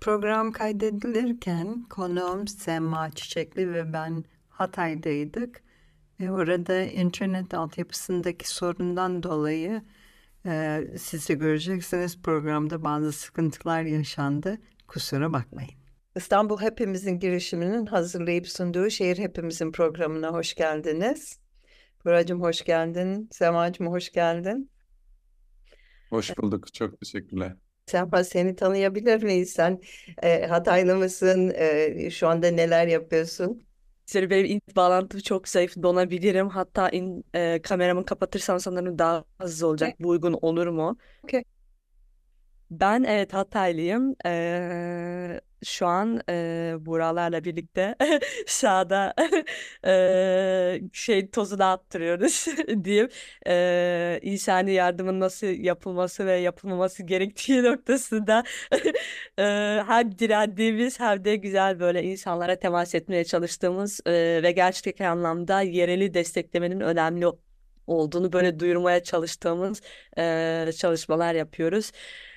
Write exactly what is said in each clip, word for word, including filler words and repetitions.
Program kaydedilirken konuğum Sema Çiçekli ve ben Hatay'daydık. Ve orada internet altyapısındaki sorundan dolayı e, siz de göreceksiniz programda bazı sıkıntılar yaşandı. Kusura bakmayın. İstanbul Hepimizin girişiminin hazırlayıp sunduğu Şehir Hepimizin programına hoş geldiniz. Buracığım hoş geldin. Semacığım hoş geldin. Hoş bulduk. Çok teşekkürler. Serpa, seni tanıyabilir miyiz? Sen e, Hataylı mısın? E, şu anda neler yapıyorsun? Seni benim internet bağlantım çok zayıf, donabilirim. Hatta in, e, kameramı kapatırsam sanırım daha hızlı olacak. Bu uygun olur mu? Okay. Ben evet Hataylıyım. Eee, şu an eee Buğralarla birlikte sahada eee, şey tozu dağıttırıyoruz diyeyim. Eee insani yardımın nasıl yapılması ve yapılmaması gerektiği noktasında eee hem direndiğimiz hem de güzel böyle insanlara temas etmeye çalıştığımız eee, ve gerçek anlamda yereli desteklemenin önemli olduğunu böyle duyurmaya çalıştığımız eee, çalışmalar yapıyoruz.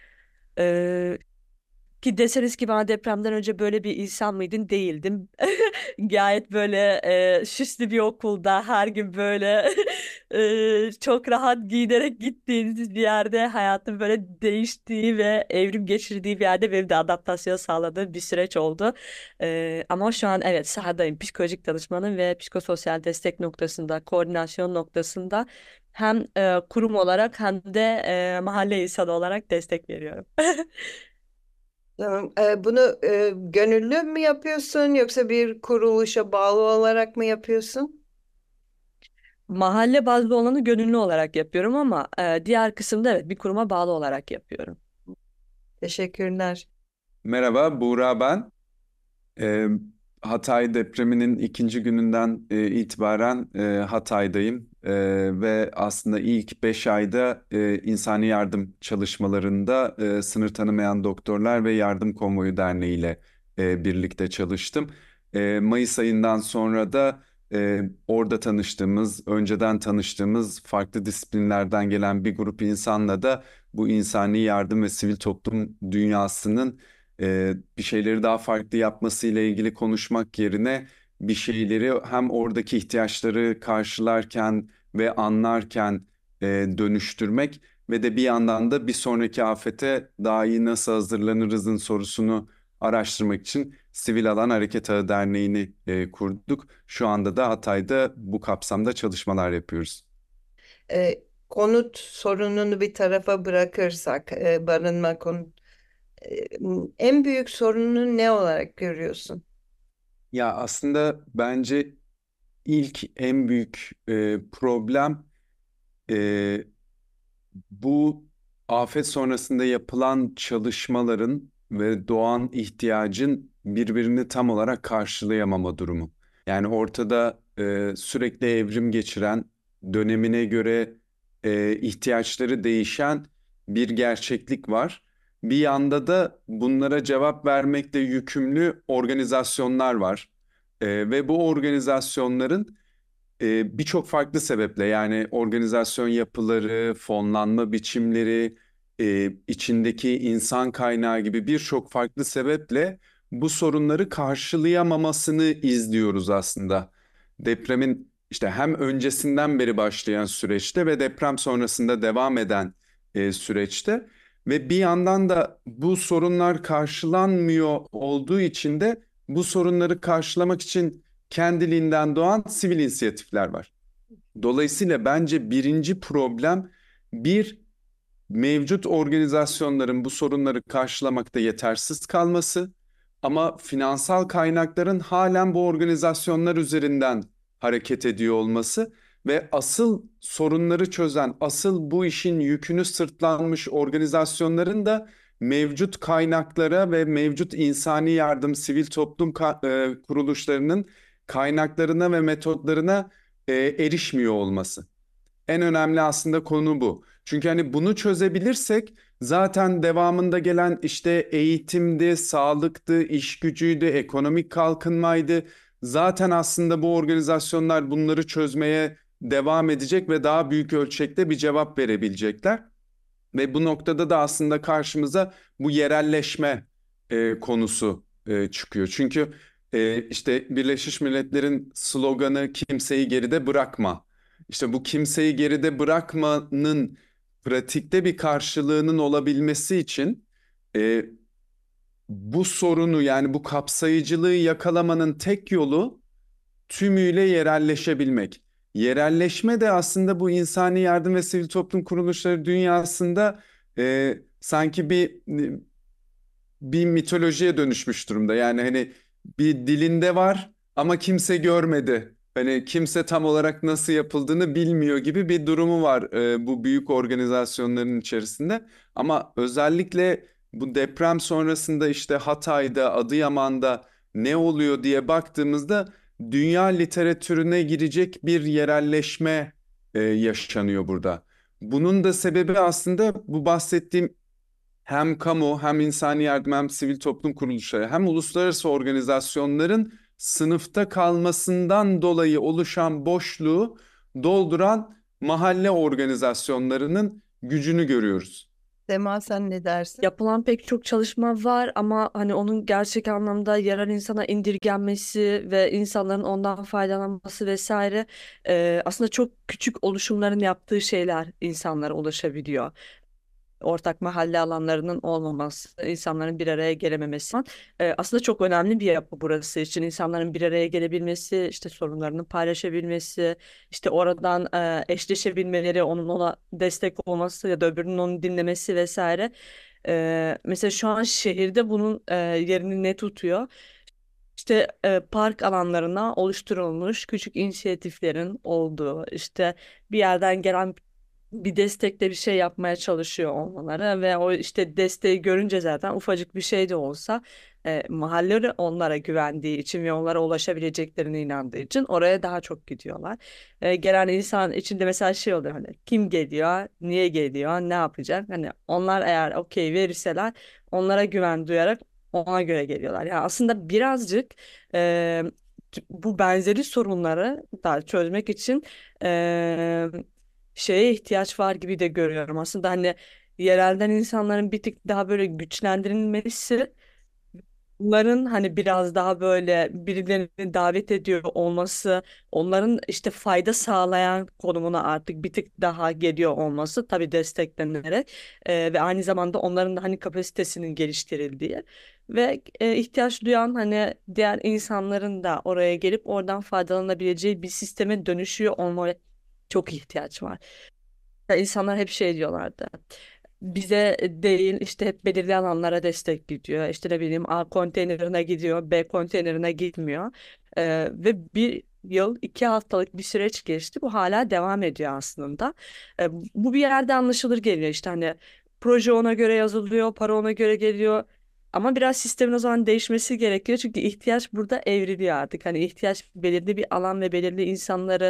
Ee, Ki deseniz ki bana depremden önce böyle bir insan mıydın? Değildim. Gayet böyle e, süslü bir okulda her gün böyle e, çok rahat giyinerek gittiğiniz bir yerde hayatım böyle değiştiği ve evrim geçirdiği bir yerde benim de adaptasyon sağladığım bir süreç oldu. E, ama şu an evet sahadayım. Psikolojik danışmanım ve psikososyal destek noktasında, koordinasyon noktasında hem e, kurum olarak hem de e, mahalle insanı olarak destek veriyorum. Tamam. E, bunu e, gönüllü mü yapıyorsun yoksa bir kuruluşa bağlı olarak mı yapıyorsun? Mahalle bazlı olanı gönüllü olarak yapıyorum ama e, diğer kısımda evet bir kuruma bağlı olarak yapıyorum. Teşekkürler. Merhaba, Buğra ben. Ee, Hatay depreminin ikinci gününden e, itibaren e, Hatay'dayım. E, ve aslında ilk beş ayda e, insani yardım çalışmalarında e, Sınır Tanımayan Doktorlar ve Yardım Konvoyu Derneği ile e, birlikte çalıştım. E, Mayıs ayından sonra da e, orada tanıştığımız, önceden tanıştığımız farklı disiplinlerden gelen bir grup insanla da bu insani yardım ve sivil toplum dünyasının e, bir şeyleri daha farklı yapması ile ilgili konuşmak yerine bir şeyleri hem oradaki ihtiyaçları karşılarken ve anlarken e, dönüştürmek ve de bir yandan da bir sonraki afete daha iyi nasıl hazırlanırızın sorusunu araştırmak için Sivil Alan Hareket Ağı Derneği'ni e, kurduk. Şu anda da Hatay'da bu kapsamda çalışmalar yapıyoruz. E, konut sorununu bir tarafa bırakırsak, e, barınma konut, e, en büyük sorununu ne olarak görüyorsun? Ya aslında bence ilk en büyük e, problem e, bu afet sonrasında yapılan çalışmaların ve doğan ihtiyacın birbirini tam olarak karşılayamama durumu. Yani ortada e, sürekli evrim geçiren, dönemine göre e, ihtiyaçları değişen bir gerçeklik var. Bir yanda da bunlara cevap vermekle yükümlü organizasyonlar var. E, ve bu organizasyonların e, birçok farklı sebeple yani organizasyon yapıları, fonlanma biçimleri, e, içindeki insan kaynağı gibi birçok farklı sebeple bu sorunları karşılayamamasını izliyoruz aslında. Depremin işte hem öncesinden beri başlayan süreçte ve deprem sonrasında devam eden e, süreçte ve bir yandan da bu sorunlar karşılanmıyor olduğu için de bu sorunları karşılamak için kendiliğinden doğan sivil inisiyatifler var. Dolayısıyla bence birinci problem bir mevcut organizasyonların bu sorunları karşılamakta yetersiz kalması ama finansal kaynakların halen bu organizasyonlar üzerinden hareket ediyor olması ve asıl sorunları çözen, asıl bu işin yükünü sırtlanmış organizasyonların da mevcut kaynaklara ve mevcut insani yardım, sivil toplum ka- e, kuruluşlarının kaynaklarına ve metotlarına e, erişmiyor olması. En önemli aslında konu bu. Çünkü hani bunu çözebilirsek zaten devamında gelen işte eğitimdi, sağlıktı, iş gücüydü, ekonomik kalkınmaydı. Zaten aslında bu organizasyonlar bunları çözmeye devam edecek ve daha büyük ölçekte bir cevap verebilecekler. Ve bu noktada da aslında karşımıza bu yerelleşme e, konusu e, çıkıyor. Çünkü e, işte Birleşmiş Milletler'in sloganı kimseyi geride bırakma. İşte bu kimseyi geride bırakmanın pratikte bir karşılığının olabilmesi için e, bu sorunu yani bu kapsayıcılığı yakalamanın tek yolu tümüyle yerelleşebilmek. Yerelleşme de aslında bu insani yardım ve sivil toplum kuruluşları dünyasında e, sanki bir bir mitolojiye dönüşmüş durumda. Yani hani bir dilinde var ama kimse görmedi. Hani kimse tam olarak nasıl yapıldığını bilmiyor gibi bir durumu var e, bu büyük organizasyonların içerisinde. Ama özellikle bu deprem sonrasında işte Hatay'da, Adıyaman'da ne oluyor diye baktığımızda dünya literatürüne girecek bir yerelleşme e, yaşanıyor burada. Bunun da sebebi aslında bu bahsettiğim hem kamu hem insani yardım hem sivil toplum kuruluşları hem uluslararası organizasyonların sınıfta kalmasından dolayı oluşan boşluğu dolduran mahalle organizasyonlarının gücünü görüyoruz. Sema, sen ne dersin? Yapılan pek çok çalışma var ama hani onun gerçek anlamda yerel insana indirgenmesi ve insanların ondan faydalanması vesaire e, aslında çok küçük oluşumların yaptığı şeyler insanlara ulaşabiliyor. Ortak mahalle alanlarının olmaması, insanların bir araya gelememesi falan. Ee, aslında çok önemli bir yapı burası için. İnsanların bir araya gelebilmesi, işte sorunlarını paylaşabilmesi, işte oradan e, eşleşebilmeleri, onun ona destek olması ya da öbürünün onu dinlemesi vesaire. Ee, mesela şu an şehirde bunun e, yerini ne tutuyor? İşte e, park alanlarına oluşturulmuş küçük inisiyatiflerin olduğu, işte bir yerden gelen bir destekle bir şey yapmaya çalışıyor olmaları ve o işte desteği görünce zaten ufacık bir şey de olsa e, mahalle onlara güvendiği için ve onlara ulaşabileceklerine inandığı için oraya daha çok gidiyorlar. E, gelen insan içinde mesela şey oluyor, hani kim geliyor, niye geliyor, ne yapacak? Hani onlar eğer okey verirseler onlara güven duyarak ona göre geliyorlar. Yani aslında birazcık e, bu benzeri sorunları da çözmek için e, şeye ihtiyaç var gibi de görüyorum. Aslında hani yerelden insanların bir tık daha böyle güçlendirilmesi, bunların hani biraz daha böyle birilerini davet ediyor olması, onların işte fayda sağlayan konumuna artık bir tık daha geliyor olması tabii desteklenerek e, ve aynı zamanda onların da hani kapasitesinin geliştirildiği ve e, ihtiyaç duyan hani diğer insanların da oraya gelip oradan faydalanabileceği bir sisteme dönüşüyor olmaya çok ihtiyaç var. Ya insanlar hep şey diyorlardı. Bize değil işte hep belirli alanlara destek gidiyor. İşte ne bileyim A konteynerine gidiyor, B konteynerine gitmiyor. Ee, ve bir yıl, iki haftalık bir süreç geçti. Bu hala devam ediyor aslında. Ee, bu bir yerde anlaşılır geliyor işte hani proje ona göre yazılıyor, para ona göre geliyor. Ama biraz sistemin o zaman değişmesi gerekiyor. Çünkü ihtiyaç burada evriliyor artık. Hani ihtiyaç belirli bir alan ve belirli insanları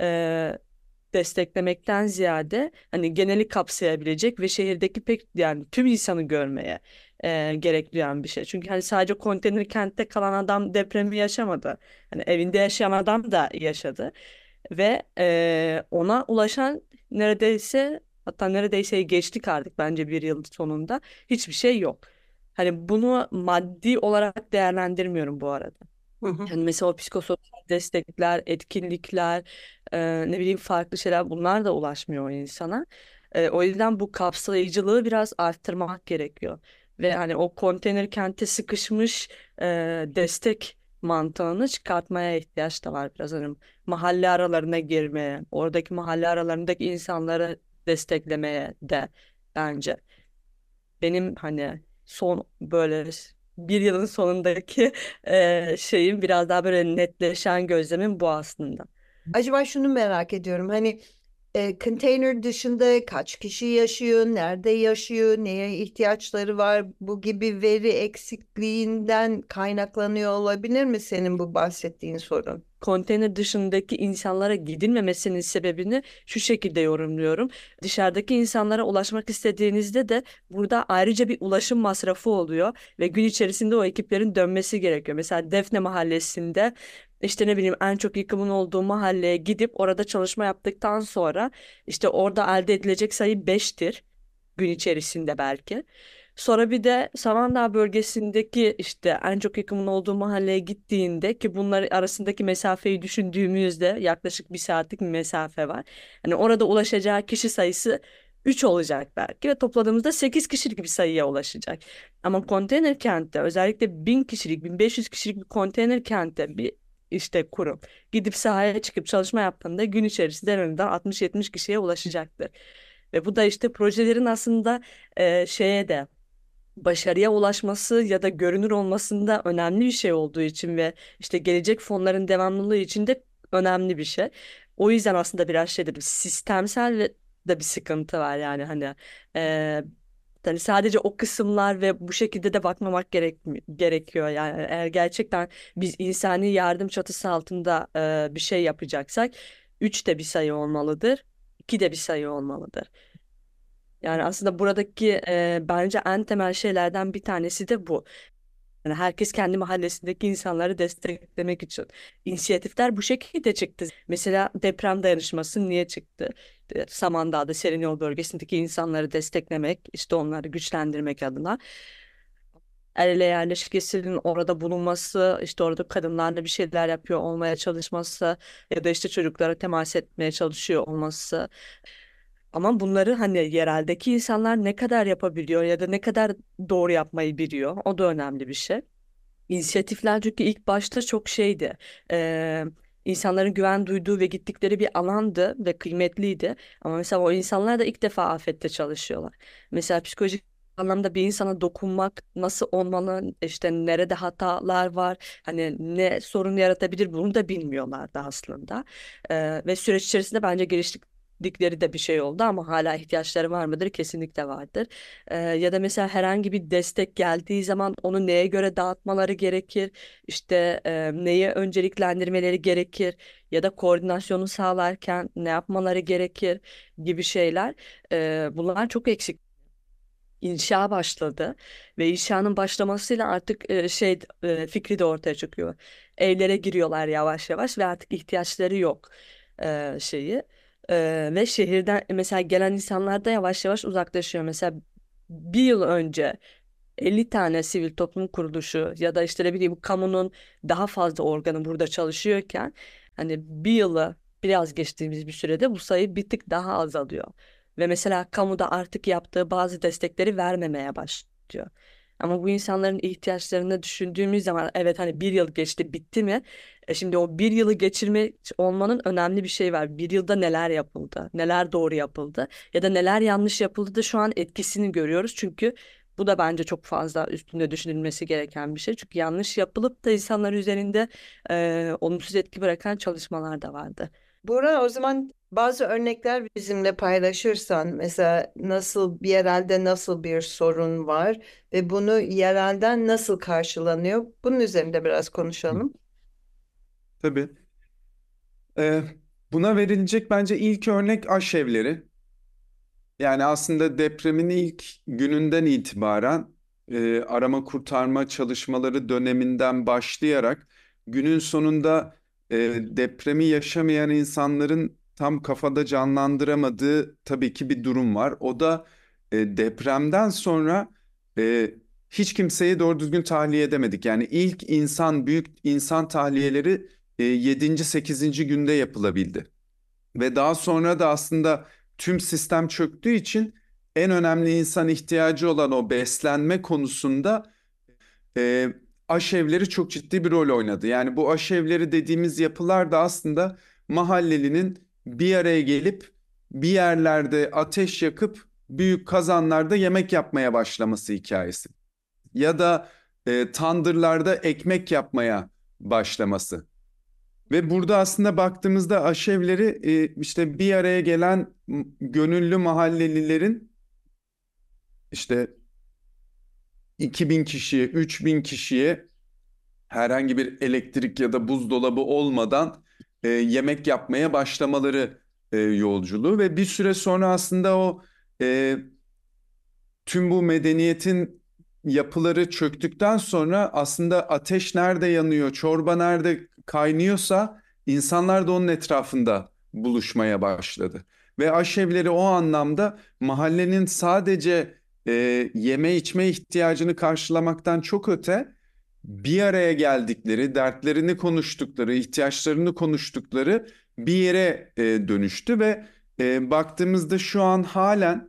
desteklemekten ziyade hani geneli kapsayabilecek ve şehirdeki pek yani tüm insanı görmeye e, gerek duyan bir şey. Çünkü hani sadece konteyner kentte kalan adam depremi yaşamadı. Hani evinde yaşayan adam da yaşadı ve e, ona ulaşan neredeyse, hatta neredeyse geçtik artık bence bir yıl sonunda, hiçbir şey yok. Hani bunu maddi olarak değerlendirmiyorum bu arada. Hı hı. Yani mesela o psikososyal destekler, etkinlikler, e, ne bileyim farklı şeyler, bunlar da ulaşmıyor o insana. E, o yüzden bu kapsayıcılığı biraz arttırmak gerekiyor. Ve hani o konteyner kente sıkışmış e, destek mantığını çıkartmaya ihtiyaç da var biraz. Hani mahalle aralarına girmeye, oradaki mahalle aralarındaki insanları desteklemeye de bence. Benim hani son böyle bir yılın sonundaki eee, şeyim biraz daha böyle netleşen gözlemim bu aslında. Acaba şunu merak ediyorum. Hani e, konteyner dışında kaç kişi yaşıyor, nerede yaşıyor, neye ihtiyaçları var? Bu gibi veri eksikliğinden kaynaklanıyor olabilir mi senin bu bahsettiğin sorun? Konteyner dışındaki insanlara gidilmemesinin sebebini şu şekilde yorumluyorum. Dışarıdaki insanlara ulaşmak istediğinizde de burada ayrıca bir ulaşım masrafı oluyor ve gün içerisinde o ekiplerin dönmesi gerekiyor. Mesela Defne Mahallesi'nde işte ne bileyim en çok yıkımın olduğu mahalleye gidip orada çalışma yaptıktan sonra işte orada elde edilecek sayı beştir gün içerisinde belki. Sonra bir de Samandağ bölgesindeki işte en çok yıkımın olduğu mahalleye gittiğinde ki bunlar arasındaki mesafeyi düşündüğümüzde yaklaşık bir saatlik bir mesafe var. Hani orada ulaşacağı kişi sayısı üç olacak belki ve topladığımızda sekiz kişilik bir sayıya ulaşacak. Ama konteyner kentte özellikle bin kişilik, bin beş yüz kişilik bir konteyner kentte bir işte kurum gidip sahaya çıkıp çalışma yaptığında gün içerisinde en azından altmış yetmiş kişiye ulaşacaktır. Ve bu da işte projelerin aslında e, şeye de başarıya ulaşması ya da görünür olmasında önemli bir şey olduğu için ve işte gelecek fonların devamlılığı için de önemli bir şey. O yüzden aslında biraz şey dedim, sistemsel ve de bir sıkıntı var yani hani e, hani sadece o kısımlar ve bu şekilde de bakmamak gerek gerekiyor yani eğer gerçekten biz insani yardım çatısı altında e, bir şey yapacaksak üç de bir sayı olmalıdır, iki de bir sayı olmalıdır. Yani aslında buradaki e, bence en temel şeylerden bir tanesi de bu. Yani herkes kendi mahallesindeki insanları desteklemek için. İnisiyatifler bu şekilde çıktı. Mesela deprem dayanışması niye çıktı? İşte Samandağ'da Selinyol bölgesindeki insanları desteklemek, işte onları güçlendirmek adına. El ele yerleşkesinin orada bulunması, işte orada kadınlarla bir şeyler yapıyor olmaya çalışması ya da işte çocuklara temas etmeye çalışıyor olması. Ama bunları hani yereldeki insanlar ne kadar yapabiliyor ya da ne kadar doğru yapmayı biliyor, o da önemli bir şey. İnisiyatifler çünkü ilk başta çok şeydi. Eee insanların güven duyduğu ve gittikleri bir alandı ve kıymetliydi. Ama mesela o insanlar da ilk defa afette çalışıyorlar. Mesela psikolojik anlamda bir insana dokunmak nasıl olmalı, işte nerede hatalar var, hani ne sorun yaratabilir bunu da bilmiyorlardı aslında. Eee, ve süreç içerisinde bence geliştirdikleri de bir şey oldu ama hala ihtiyaçları var mıdır? Kesinlikle vardır. Ee, ya da mesela herhangi bir destek geldiği zaman onu neye göre dağıtmaları gerekir, işte e, neye önceliklendirmeleri gerekir ya da koordinasyonu sağlarken ne yapmaları gerekir gibi şeyler. Ee, bunlar çok eksik. İnşa başladı ve inşanın başlamasıyla artık e, şey e, fikri de ortaya çıkıyor. Evlere giriyorlar yavaş yavaş ve artık ihtiyaçları yok e, şeyi. E, ve şehirden mesela gelen insanlar da yavaş yavaş uzaklaşıyor. Mesela bir yıl önce elli tane sivil toplum kuruluşu ya da işte ne bileyim kamunun daha fazla organı burada çalışıyorken hani bir yılı biraz geçtiğimiz bir sürede bu sayı bir tık daha azalıyor. Ve mesela kamuda artık yaptığı bazı destekleri vermemeye başlıyor. Ama bu insanların ihtiyaçlarını düşündüğümüz zaman evet hani bir yıl geçti bitti mi? E şimdi o bir yılı geçirme olmanın önemli bir şey var. Bir yılda neler yapıldı? Neler doğru yapıldı? Ya da neler yanlış yapıldı da şu an etkisini görüyoruz. Çünkü bu da bence çok fazla üstünde düşünülmesi gereken bir şey. Çünkü yanlış yapılıp da insanlar üzerinde e, olumsuz etki bırakan çalışmalar da vardı. Buğra, o zaman bazı örnekler bizimle paylaşırsan, mesela nasıl bir yerelde nasıl bir sorun var ve bunu yerelden nasıl karşılanıyor? Bunun üzerinde biraz Hı. konuşalım. Tabii. Ee, Buna verilecek bence ilk örnek aşevleri. Yani aslında depremin ilk gününden itibaren e, arama kurtarma çalışmaları döneminden başlayarak günün sonunda e, depremi yaşamayan insanların tam kafada canlandıramadığı tabii ki bir durum var. O da e, depremden sonra e, hiç kimseyi doğru düzgün tahliye edemedik. Yani ilk insan büyük insan tahliyeleri e, yedinci sekizinci günde yapılabildi. Ve daha sonra da aslında tüm sistem çöktüğü için en önemli insan ihtiyacı olan o beslenme konusunda e, aşevleri çok ciddi bir rol oynadı. Yani bu aşevleri dediğimiz yapılar da aslında mahallelinin bir araya gelip bir yerlerde ateş yakıp büyük kazanlarda yemek yapmaya başlaması hikayesi. Ya da e, tandırlarda ekmek yapmaya başlaması. Ve burada aslında baktığımızda aşevleri e, işte bir araya gelen m- gönüllü mahallelilerin işte iki bin kişiye, üç bin kişiye herhangi bir elektrik ya da buzdolabı olmadan e, yemek yapmaya başlamaları e, yolculuğu ve bir süre sonra aslında o e, tüm bu medeniyetin yapıları çöktükten sonra aslında ateş nerede yanıyor, çorba nerede kaynıyorsa insanlar da onun etrafında buluşmaya başladı. Ve aşevleri o anlamda mahallenin sadece e, yeme içme ihtiyacını karşılamaktan çok öte bir araya geldikleri, dertlerini konuştukları, ihtiyaçlarını konuştukları bir yere e, dönüştü ve e, baktığımızda şu an halen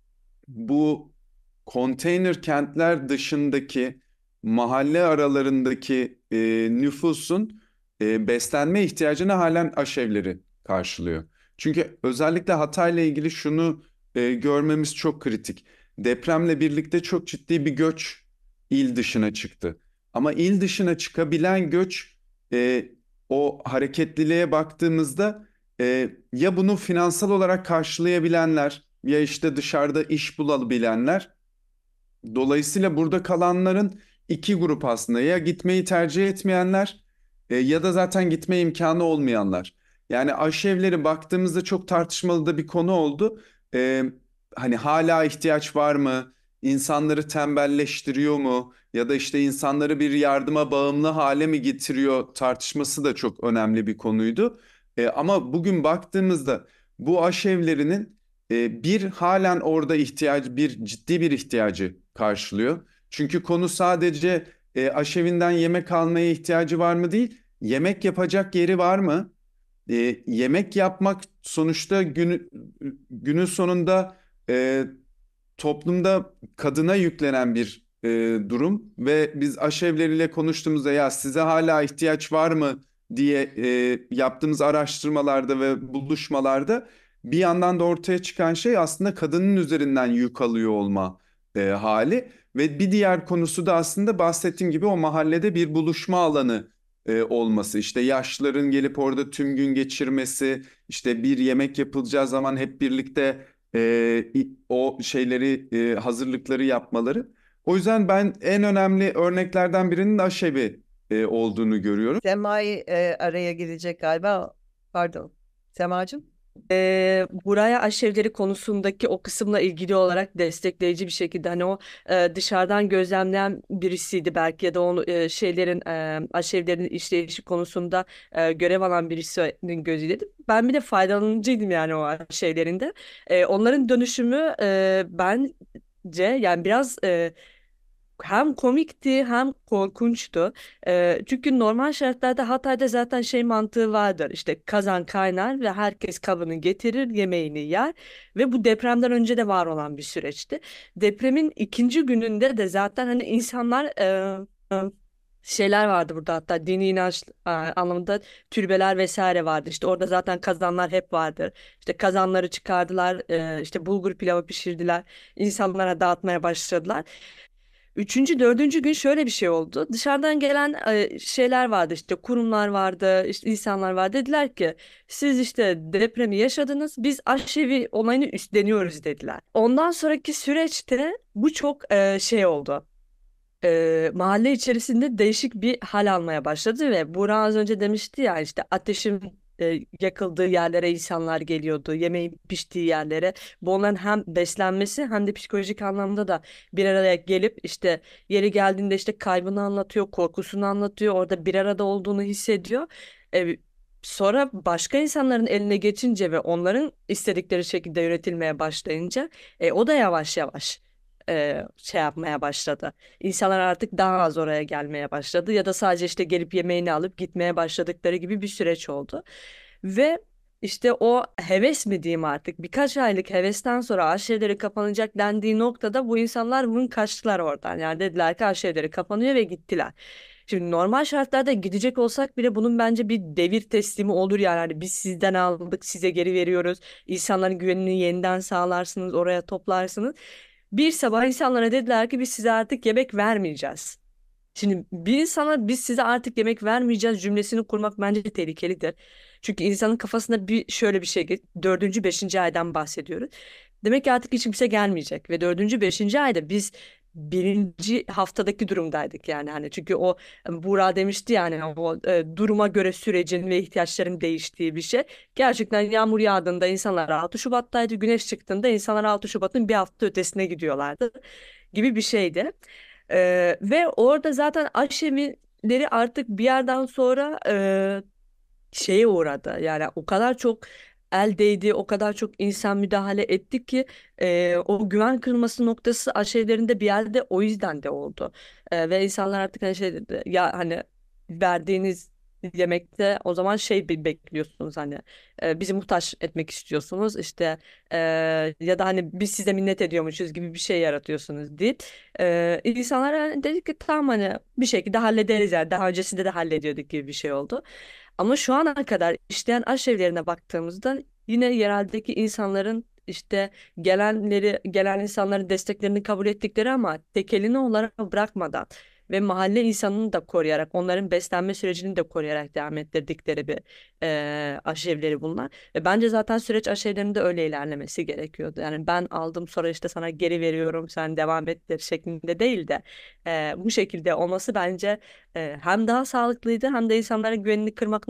bu konteyner kentler dışındaki mahalle aralarındaki e, nüfusun e, beslenme ihtiyacını halen aşevleri karşılıyor. Çünkü özellikle Hatay'la ilgili şunu e, görmemiz çok kritik. Depremle birlikte çok ciddi bir göç il dışına çıktı. Ama il dışına çıkabilen göç e, o hareketliliğe baktığımızda e, ya bunu finansal olarak karşılayabilenler ya işte dışarıda iş bulabilenler. Dolayısıyla burada kalanların iki grup aslında, ya gitmeyi tercih etmeyenler e, ya da zaten gitme imkanı olmayanlar. Yani aşevleri baktığımızda çok tartışmalı da bir konu oldu. E, hani hala ihtiyaç var mı? İnsanları tembelleştiriyor mu? Ya da işte insanları bir yardıma bağımlı hale mi getiriyor tartışması da çok önemli bir konuydu. E, ama bugün baktığımızda bu aşevlerinin e, bir halen orada ihtiyacı bir ciddi bir ihtiyacı karşılıyor. Çünkü konu sadece e, aşevinden yemek almaya ihtiyacı var mı değil, yemek yapacak yeri var mı? E, yemek yapmak sonuçta günü, günün sonunda e, toplumda kadına yüklenen bir e, durum ve biz aşevleriyle konuştuğumuzda ya size hala ihtiyaç var mı diye e, yaptığımız araştırmalarda ve buluşmalarda bir yandan da ortaya çıkan şey aslında kadının üzerinden yük alıyor olma e, hali ve bir diğer konusu da aslında bahsettiğim gibi o mahallede bir buluşma alanı e, olması, işte yaşlıların gelip orada tüm gün geçirmesi, işte bir yemek yapılacağı zaman hep birlikte e, o şeyleri e, hazırlıkları yapmaları. O yüzden ben en önemli örneklerden birinin de aşevi e, olduğunu görüyorum. Semai e, araya girecek galiba. Pardon. Semacığım. Ee, buraya aşevleri konusundaki o kısımla ilgili olarak destekleyici bir şekilde hani o e, dışarıdan gözlemleyen birisiydi belki ya da onu e, şeylerin e, aşevlerin işleyişi konusunda e, görev alan birisinin gözüyle ben bir de faydalanıcıydım yani o aşevlerinde. E, onların dönüşümü e, bence yani biraz e, hem komikti hem korkunçtu. Ee, çünkü normal şartlarda Hatay'da zaten şey mantığı vardır. İşte kazan kaynar ve herkes kabını getirir, yemeğini yer ve bu depremden önce de var olan bir süreçti. Depremin ikinci gününde de zaten hani insanlar e, e, şeyler vardı burada, hatta dini inanç e, anlamında türbeler vesaire vardı. İşte orada zaten kazanlar hep vardır. İşte kazanları çıkardılar, e, işte bulgur pilavı pişirdiler, insanlara dağıtmaya başladılar. Üçüncü, dördüncü gün şöyle bir şey oldu. Dışarıdan gelen e, şeyler vardı, işte kurumlar vardı, işte insanlar vardı. Dediler ki siz işte depremi yaşadınız, biz aşevi olayını üstleniyoruz dediler. Ondan sonraki süreçte bu çok e, şey oldu. E, mahalle içerisinde değişik bir hal almaya başladı ve Burak az önce demişti ya, işte ateşin e, yakıldığı yerlere insanlar geliyordu, yemeğin piştiği yerlere. Bu onların hem beslenmesi hem de psikolojik anlamda da bir araya gelip işte yeri geldiğinde işte kaybını anlatıyor, korkusunu anlatıyor, orada bir arada olduğunu hissediyor. E, Sonra başka insanların eline geçince ve onların istedikleri şekilde yönetilmeye başlayınca e, o da yavaş yavaş e, şey yapmaya başladı. İnsanlar artık daha az oraya gelmeye başladı ya da sadece işte gelip yemeğini alıp gitmeye başladıkları gibi bir süreç oldu. Ve işte o heves mi diyeyim artık, birkaç aylık hevesten sonra aşireleri kapanacak dendiği noktada bu insanlar vın kaçtılar oradan. Yani dediler ki aşireleri kapanıyor ve gittiler. Şimdi normal şartlarda gidecek olsak bile bunun bence bir devir teslimi olur yani. Hani biz sizden aldık, size geri veriyoruz. İnsanların güvenini yeniden sağlarsınız, oraya toplarsınız. Bir sabah insanlara dediler ki biz size artık yemek vermeyeceğiz. Şimdi bir insana biz size artık yemek vermeyeceğiz cümlesini kurmak bence tehlikelidir. Çünkü insanın kafasında bir şöyle bir şey, dördüncü, beşinci aydan bahsediyoruz. Demek ki artık hiç kimse gelmeyecek ve dördüncü, beşinci ayda biz birinci haftadaki durumdaydık yani hani, çünkü o Buğra demişti yani o e, duruma göre sürecin ve ihtiyaçların değiştiği bir şey. Gerçekten yağmur yağdığında insanlar altı Şubat'taydı, güneş çıktığında insanlar altı Şubat'ın bir hafta ötesine gidiyorlardı gibi bir şeydi. Ee, ve orada zaten aşevileri artık bir yerden sonra e, şeye uğradı. Yani o kadar çok el değdiği o kadar çok insan müdahale etti ki e, o güven kırılması noktası aşevlerinde bir yerde o yüzden de oldu. E, ve insanlar artık hani şey dedi ya hani verdiğiniz yemekte o zaman şey be- bekliyorsunuz hani e, bizi muhtaç etmek istiyorsunuz işte e, ya da hani biz size minnet ediyormuşuz gibi bir şey yaratıyorsunuz deyip e, insanlar hani dedi ki tamam hani bir şekilde hallederiz yani daha öncesinde de hallediyorduk gibi bir şey oldu. Ama şu ana kadar işleyen aşevlerine baktığımızda yine yereldeki insanların işte gelenleri gelen insanların desteklerini kabul ettikleri ama tekelini onlara bırakmadan ve mahalle insanını da koruyarak onların beslenme sürecini de koruyarak devam ettirdikleri bir eee aşevleri bunlar. Ve bence zaten süreç aşevlerinde öyle ilerlemesi gerekiyordu. Yani ben aldım sonra işte sana geri veriyorum sen devam ettir şeklinde değil de eee, bu şekilde olması bence eee, hem daha sağlıklıydı hem de insanların güvenini kırmak.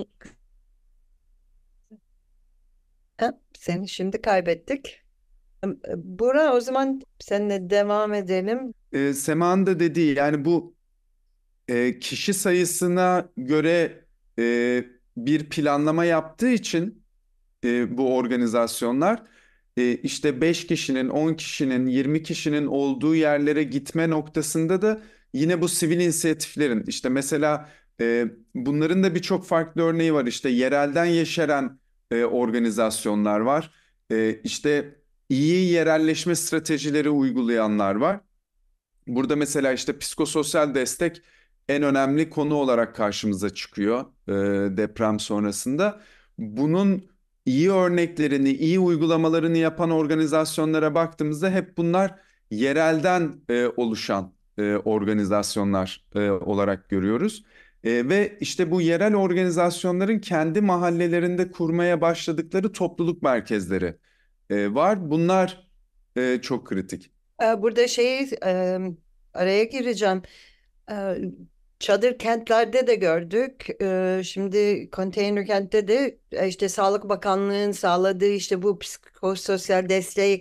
Ha, seni şimdi kaybettik. E, Bura, o zaman seninle devam edelim. E, Sema'nın da dediği yani bu e, kişi sayısına göre e, bir planlama yaptığı için e, bu organizasyonlar e, işte beş kişinin, on kişinin, yirmi kişinin olduğu yerlere gitme noktasında da yine bu sivil inisiyatiflerin işte mesela e, bunların da birçok farklı örneği var. İşte yerelden yeşeren e, organizasyonlar var. E, işte iyi yerelleşme stratejileri uygulayanlar var. Burada mesela işte psikososyal destek en önemli konu olarak karşımıza çıkıyor e, deprem sonrasında. Bunun iyi örneklerini, iyi uygulamalarını yapan organizasyonlara baktığımızda hep bunlar yerelden e, oluşan e, organizasyonlar e, olarak görüyoruz. E, ve işte bu yerel organizasyonların kendi mahallelerinde kurmaya başladıkları topluluk merkezleri e, var. Bunlar e, çok kritik. E, Burada şeyi e, araya gireceğim. E, Çadır kentlerde de gördük. E, Şimdi konteyner kentte de e, işte Sağlık Bakanlığı'nın sağladığı işte bu psikososyal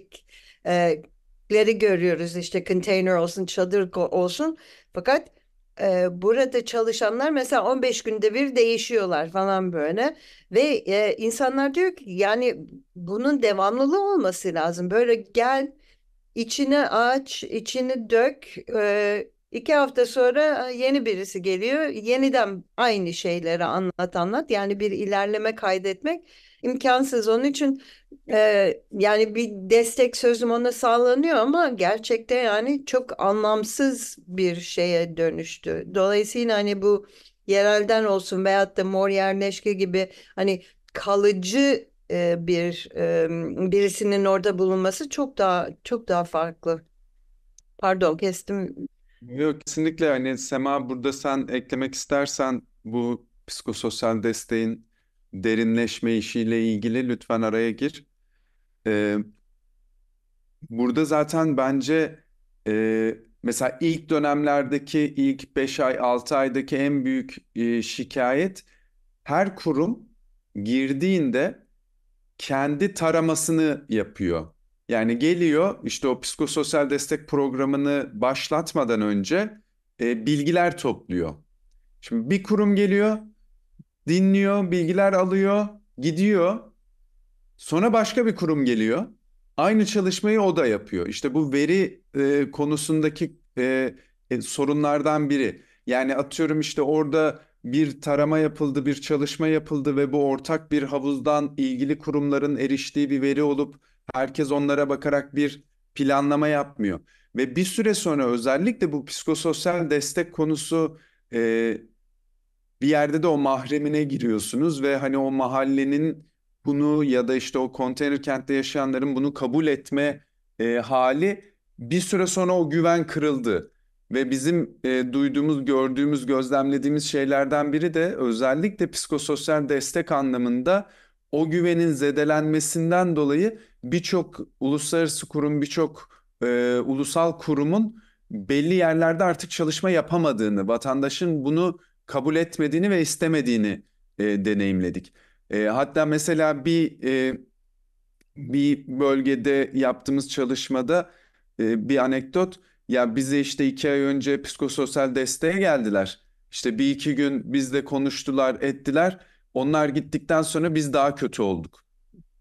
destekleri görüyoruz. İşte konteyner olsun, çadır ko- olsun. Fakat e, burada çalışanlar mesela on beş günde bir değişiyorlar falan böyle. Ve e, insanlar diyor ki yani bunun devamlılığı olması lazım. Böyle gel. İçine aç, içini dök. Ee, iki hafta sonra yeni birisi geliyor. Yeniden aynı şeyleri anlat anlat. Yani bir ilerleme kaydetmek imkansız. Onun için e, yani bir destek sözüm ona sağlanıyor ama gerçekte yani çok anlamsız bir şeye dönüştü. Dolayısıyla hani bu yerelden olsun veyahut da mor yerleşke gibi hani kalıcı e, bir e, birisinin orada bulunması çok daha çok daha farklı. Pardon, kestim. Yok kesinlikle hani Sema burada sen eklemek istersen bu psikososyal desteğin derinleşme işiyle ilgili lütfen araya gir. Ee, Burada zaten bence e, mesela ilk dönemlerdeki ilk beş ay altı aydaki en büyük e, şikayet her kurum girdiğinde kendi taramasını yapıyor. Yani geliyor işte o psikososyal destek programını başlatmadan önce e, bilgiler topluyor. Şimdi bir kurum geliyor, dinliyor, bilgiler alıyor, gidiyor. Sonra başka bir kurum geliyor. Aynı çalışmayı o da yapıyor. İşte bu veri e, konusundaki e, e, sorunlardan biri. Yani atıyorum işte orada bir tarama yapıldı, bir çalışma yapıldı ve bu ortak bir havuzdan ilgili kurumların eriştiği bir veri olup herkes onlara bakarak bir planlama yapmıyor. Ve bir süre sonra özellikle bu psikososyal destek konusu e, bir yerde de o mahremine giriyorsunuz ve hani o mahallenin bunu ya da işte o konteyner kentte yaşayanların bunu kabul etme e, hali bir süre sonra o güven kırıldı. Ve bizim e, duyduğumuz, gördüğümüz, gözlemlediğimiz şeylerden biri de özellikle psikososyal destek anlamında o güvenin zedelenmesinden dolayı birçok uluslararası kurum, birçok e, ulusal kurumun belli yerlerde artık çalışma yapamadığını, vatandaşın bunu kabul etmediğini ve istemediğini e, deneyimledik. E, hatta mesela bir e, bir bölgede yaptığımız çalışmada e, bir anekdot ya bize işte iki ay önce psikososyal desteğe geldiler. İşte bir iki gün bizle konuştular, ettiler. Onlar gittikten sonra biz daha kötü olduk.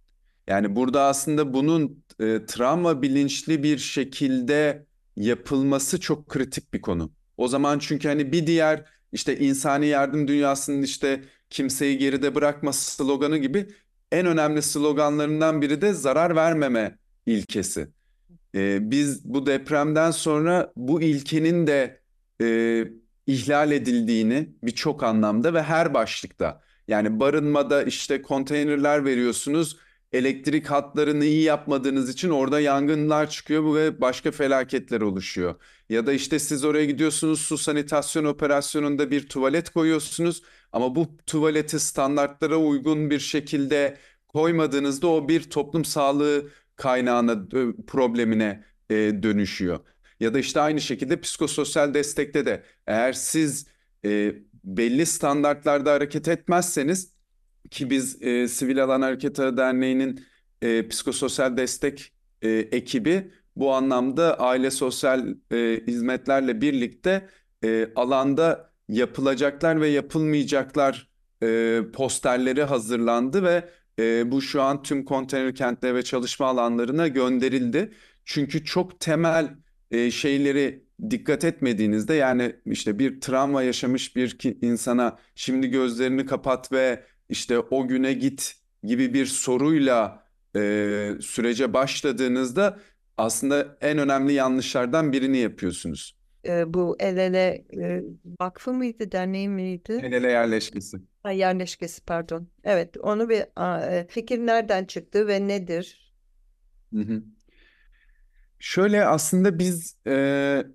Yani burada aslında bunun e, travma bilinçli bir şekilde yapılması çok kritik bir konu. O zaman çünkü hani bir diğer işte insani yardım dünyasının işte kimseyi geride bırakma sloganı gibi en önemli sloganlarından biri de zarar vermeme ilkesi. Ee, biz bu depremden sonra bu ilkenin de e, ihlal edildiğini birçok anlamda ve her başlıkta. Yani barınmada işte konteynerler veriyorsunuz, elektrik hatlarını iyi yapmadığınız için orada yangınlar çıkıyor ve başka felaketler oluşuyor. Ya da işte siz oraya gidiyorsunuz, su sanitasyon operasyonunda bir tuvalet koyuyorsunuz ama bu tuvaleti standartlara uygun bir şekilde koymadığınızda o bir toplum sağlığı kaynağına, e, problemine e, dönüşüyor. Ya da işte aynı şekilde psikososyal destekte de eğer siz e, belli standartlarda hareket etmezseniz, ki biz e, Sivil Alan Harekatı Derneği'nin e, psikososyal destek e, ekibi bu anlamda aile sosyal e, hizmetlerle birlikte e, alanda yapılacaklar ve yapılmayacaklar e, posterleri hazırlandı ve e, bu şu an tüm konteyner kentleri ve çalışma alanlarına gönderildi. Çünkü çok temel e, şeyleri dikkat etmediğinizde, yani işte bir travma yaşamış bir ki, insana şimdi gözlerini kapat ve işte o güne git gibi bir soruyla e, sürece başladığınızda aslında en önemli yanlışlardan birini yapıyorsunuz. E, bu El Ele e, Vakfı mıydı, derneği miydi? El ele yerleşkesi. Ha, yerleşkesi, pardon. Evet, onu bir a, e, fikir nereden çıktı ve nedir? Hı hı. Şöyle aslında biz e,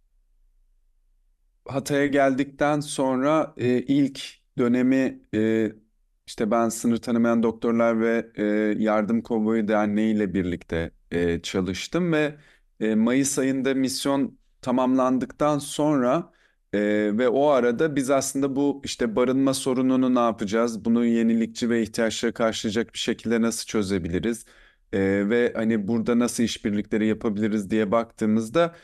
Hatay'a geldikten sonra e, ilk dönemi e, işte ben Sınır Tanımayan Doktorlar ve e, Yardım Konvoyu Derneği ile birlikte e, çalıştım ve e, Mayıs ayında misyon tamamlandıktan sonra e, ve o arada biz aslında bu işte barınma sorununu ne yapacağız? Bunu yenilikçi ve ihtiyaçları karşılayacak bir şekilde nasıl çözebiliriz? E, ve hani burada nasıl işbirlikleri yapabiliriz diye baktığımızda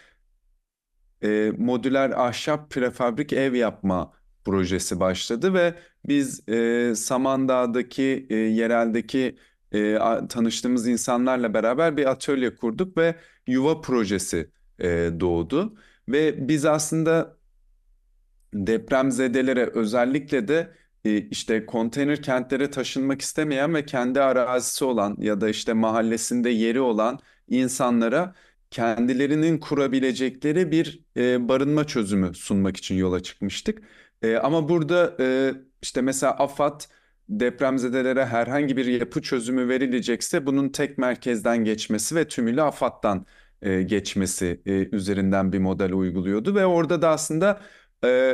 e, modüler ahşap prefabrik ev yapma projesi başladı ve biz e, Samandağ'daki e, yereldeki e, a- tanıştığımız insanlarla beraber bir atölye kurduk ve yuva projesi e, doğdu. Ve biz aslında depremzedelere, özellikle de e, işte konteyner kentlere taşınmak istemeyen ve kendi arazisi olan ya da işte mahallesinde yeri olan insanlara kendilerinin kurabilecekleri bir e, barınma çözümü sunmak için yola çıkmıştık. E, ama burada e, işte mesela AFAD, depremzedelere herhangi bir yapı çözümü verilecekse bunun tek merkezden geçmesi ve tümüyle AFAD'dan e, geçmesi e, üzerinden bir model uyguluyordu ve orada da aslında e,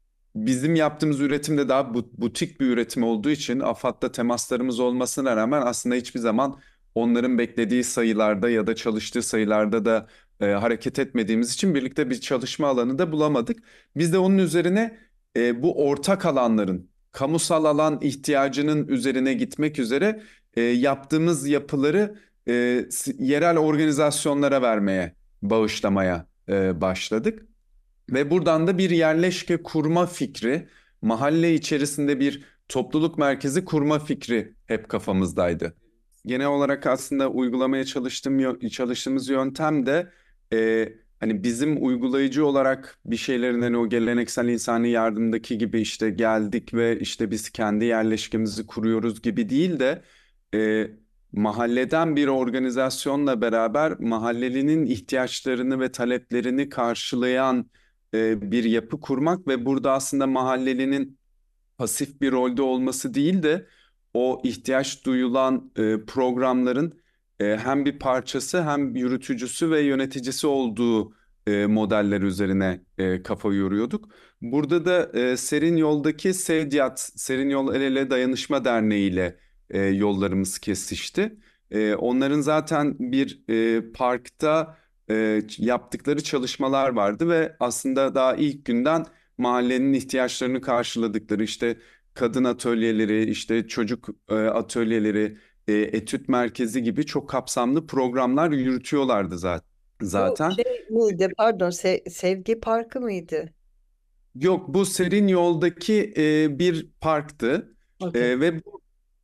bizim yaptığımız üretim de daha bu- butik bir üretim olduğu için AFAD'da temaslarımız olmasına rağmen aslında hiçbir zaman onların beklediği sayılarda ya da çalıştığı sayılarda da e, hareket etmediğimiz için birlikte bir çalışma alanı da bulamadık. Biz de onun üzerine e, bu ortak alanların, kamusal alan ihtiyacının üzerine gitmek üzere e, yaptığımız yapıları e, s- yerel organizasyonlara vermeye, bağışlamaya e, başladık. Ve buradan da bir yerleşke kurma fikri, mahalle içerisinde bir topluluk merkezi kurma fikri hep kafamızdaydı. Genel olarak aslında uygulamaya çalıştığım, yö- çalıştığımız yöntem de e, hani bizim uygulayıcı olarak bir şeylerin hani o geleneksel insani yardımdaki gibi işte geldik ve işte biz kendi yerleşkemizi kuruyoruz gibi değil de e, mahalleden bir organizasyonla beraber mahallelinin ihtiyaçlarını ve taleplerini karşılayan e, bir yapı kurmak ve burada aslında mahallelinin pasif bir rolde olması değil de o ihtiyaç duyulan e, programların e, hem bir parçası hem yürütücüsü ve yöneticisi olduğu e, modeller üzerine e, kafa yoruyorduk. Burada da e, Serin Yol'daki Sevdiyat, Serin Yol El Ele Dayanışma Derneği ile e, yollarımız kesişti. E, onların zaten bir e, parkta e, yaptıkları çalışmalar vardı ve aslında daha ilk günden mahallenin ihtiyaçlarını karşıladıkları işte kadın atölyeleri, işte çocuk e, atölyeleri, e, etüt merkezi gibi çok kapsamlı programlar yürütüyorlardı za- Bu zaten. şey miydi? Pardon, Se- Sevgi Parkı mıydı? Yok, bu Serin Yol'daki e, bir parktı. Okey. E, ve bu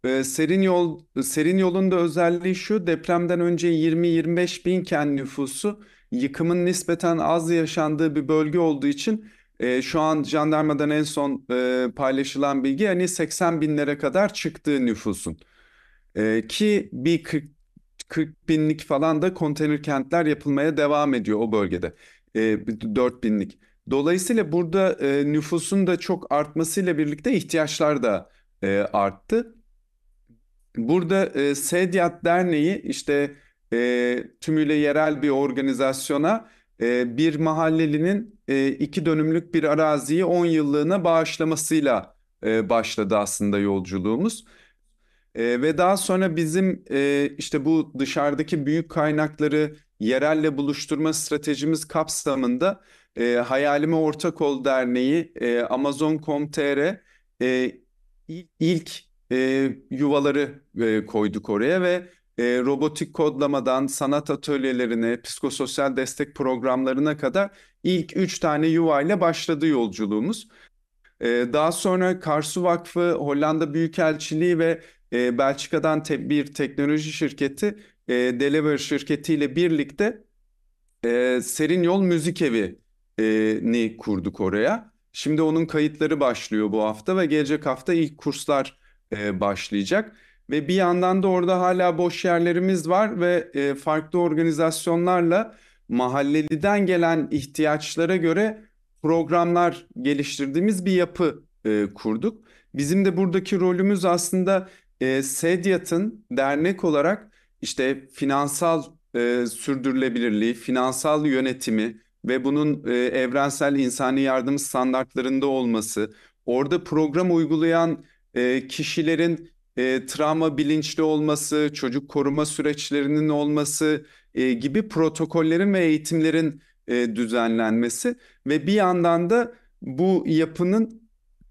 e, serin yol serin yolun da özelliği şu: depremden önce yirmi yirmi beş binken nüfusu, yıkımın nispeten az yaşandığı bir bölge olduğu için e, şu an jandarmadan en son e, paylaşılan bilgi hani seksen binlere kadar çıktığı nüfusun. E, ki bir kırk kırk binlik falan da konteyner kentler yapılmaya devam ediyor o bölgede. E, dört binlik. Dolayısıyla burada e, nüfusun da çok artmasıyla birlikte ihtiyaçlar da e, arttı. Burada e, Sedyat Derneği işte e, tümüyle yerel bir organizasyona e, bir mahallelinin e, iki dönümlük bir araziyi on yıllığına bağışlamasıyla e, başladı aslında yolculuğumuz. E, ve daha sonra bizim e, işte bu dışarıdaki büyük kaynakları yerelle buluşturma stratejimiz kapsamında e, Hayalime Ortak Ol Derneği, e, Amazon nokta com nokta tr e, il- ilk e, yuvaları e, koyduk oraya ve e, robotik kodlamadan sanat atölyelerine, psikososyal destek programlarına kadar ilk üç tane yuvayla başladı yolculuğumuz. Ee, daha sonra Karsu Vakfı, Hollanda Büyükelçiliği ve e, Belçika'dan te- bir teknoloji şirketi, e, Deliver şirketiyle birlikte e, Serin Yol Müzik Evi'ni kurduk oraya. Şimdi onun kayıtları başlıyor bu hafta ve gelecek hafta ilk kurslar e, başlayacak. Ve bir yandan da orada hala boş yerlerimiz var ve e, farklı organizasyonlarla mahalleliden gelen ihtiyaçlara göre programlar geliştirdiğimiz bir yapı e, kurduk. Bizim de buradaki rolümüz aslında e, Sedyat'ın dernek olarak işte finansal e, sürdürülebilirliği, finansal yönetimi ve bunun e, evrensel insani yardım standartlarında olması, orada program uygulayan e, kişilerin e, travma bilinçli olması, çocuk koruma süreçlerinin olması e, gibi protokollerin ve eğitimlerin e, düzenlenmesi ve bir yandan da bu yapının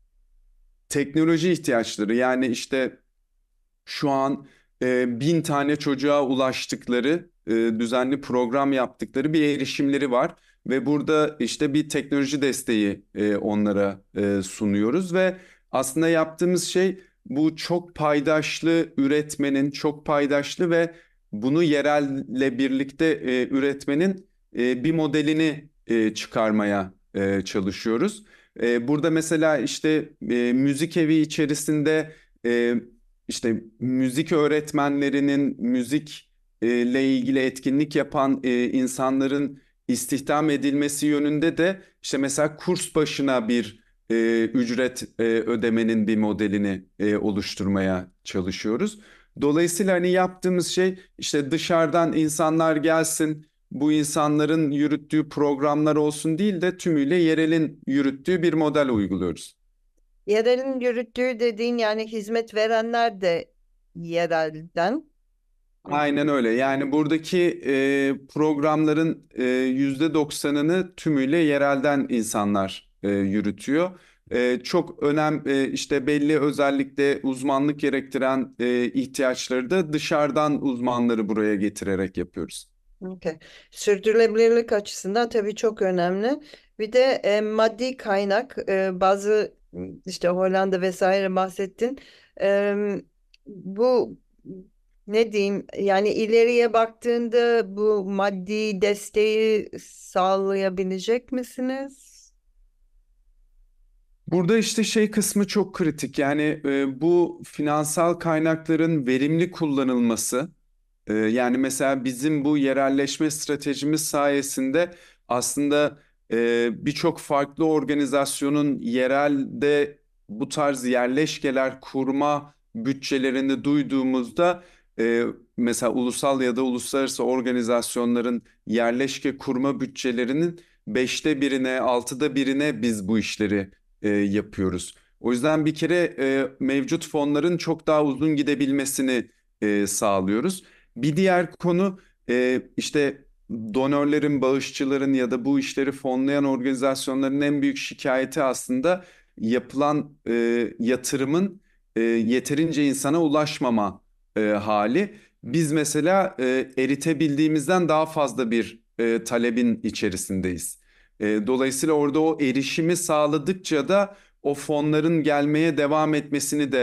teknoloji ihtiyaçları, yani işte şu an e, bin tane çocuğa ulaştıkları, e, düzenli program yaptıkları bir erişimleri var. Ve burada işte bir teknoloji desteği e, onlara e, sunuyoruz ve aslında yaptığımız şey bu çok paydaşlı üretmenin, çok paydaşlı ve bunu yerelle birlikte e, üretmenin e, bir modelini e, çıkarmaya e, çalışıyoruz. E, burada mesela işte e, müzik evi içerisinde e, işte müzik öğretmenlerinin, müzik e, ile ilgili etkinlik yapan e, insanların istihdam edilmesi yönünde de işte mesela kurs başına bir e, ücret e, ödemenin bir modelini e, oluşturmaya çalışıyoruz. Dolayısıyla hani yaptığımız şey işte dışarıdan insanlar gelsin, bu insanların yürüttüğü programlar olsun değil de tümüyle yerelin yürüttüğü bir model uyguluyoruz. Yerelin yürüttüğü dediğin yani hizmet verenler de yerelden. Aynen öyle. Yani buradaki e, programların e, yüzde doksanını tümüyle yerelden insanlar e, yürütüyor. E, çok önem e, işte belli özellikle uzmanlık gerektiren e, ihtiyaçları da dışarıdan uzmanları buraya getirerek yapıyoruz. Okay. Sürdürülebilirlik açısından tabii çok önemli. Bir de e, maddi kaynak, e, bazı m, işte Hollanda vesaire bahsettin. E, bu ne diyeyim, yani ileriye baktığında bu maddi desteği sağlayabilecek misiniz? Burada işte şey kısmı çok kritik. Yani e, bu finansal kaynakların verimli kullanılması. Ee, Yani mesela bizim bu yerelleşme stratejimiz sayesinde aslında e, birçok farklı organizasyonun yerelde bu tarz yerleşkeler kurma bütçelerini duyduğumuzda e, mesela ulusal ya da uluslararası organizasyonların yerleşke kurma bütçelerinin beşte birine, altıda birine biz bu işleri e, yapıyoruz. O yüzden bir kere e, mevcut fonların çok daha uzun gidebilmesini e, sağlıyoruz. Bir diğer konu e, işte donörlerin, bağışçıların ya da bu işleri fonlayan organizasyonların en büyük şikayeti aslında yapılan e, yatırımın e, yeterince insana ulaşmama e, hali. Biz mesela e, eritebildiğimizden daha fazla bir e, talebin içerisindeyiz. E, dolayısıyla orada o erişimi sağladıkça da o fonların gelmeye devam etmesini de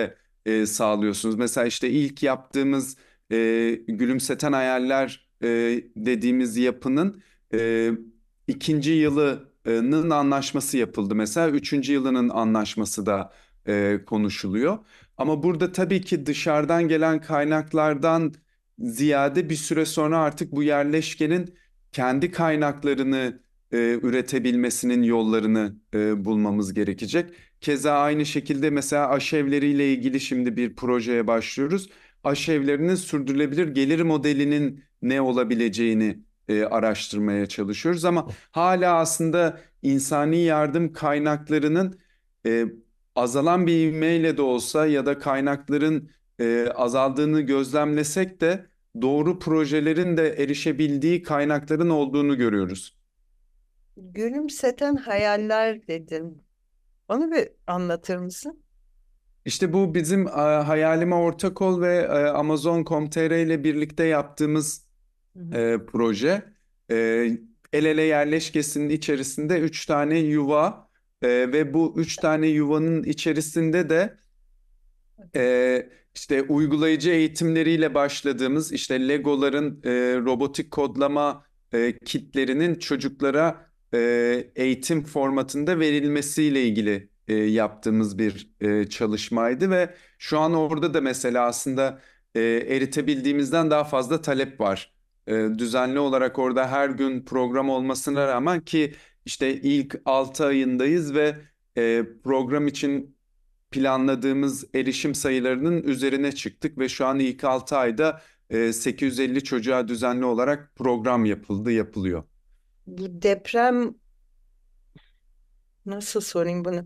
e, sağlıyorsunuz? Mesela işte ilk yaptığımız e, Gülümseten Hayaller e, dediğimiz yapının e, ikinci yılının anlaşması yapıldı. Mesela üçüncü yılının anlaşması da e, konuşuluyor. Ama burada tabii ki dışarıdan gelen kaynaklardan ziyade bir süre sonra artık bu yerleşkenin kendi kaynaklarını e, üretebilmesinin yollarını e, bulmamız gerekecek. Keza aynı şekilde mesela aşevleriyle ilgili şimdi bir projeye başlıyoruz. Aşevlerinin sürdürülebilir gelir modelinin ne olabileceğini e, araştırmaya çalışıyoruz ama hala aslında insani yardım kaynaklarının e, azalan bir ivmeyle de olsa ya da kaynakların e, azaldığını gözlemlesek de doğru projelerin de erişebildiği kaynakların olduğunu görüyoruz. Gülümseten hayaller dedin. Onu bir anlatır mısın? İşte bu bizim e, Hayalime Ortak Ol ve e, Amazon nokta com nokta tr ile birlikte yaptığımız Hı hı. e, proje. E, El Ele Yerleşkesi'nin içerisinde üç tane yuva e, ve bu üç tane yuvanın içerisinde de e, işte uygulayıcı eğitimleriyle başladığımız işte Legoların e, robotik kodlama e, kitlerinin çocuklara e, eğitim formatında verilmesiyle ilgili e, yaptığımız bir e, çalışmaydı ve şu an orada da mesela aslında e, eritebildiğimizden daha fazla talep var. E, düzenli olarak orada her gün program olmasına rağmen ki işte ilk altı ayındayız ve e, program için planladığımız erişim sayılarının üzerine çıktık ve şu an ilk altı ayda e, sekiz yüz elli çocuğa düzenli olarak program yapıldı, yapılıyor. Bu deprem, nasıl sorayım bunu?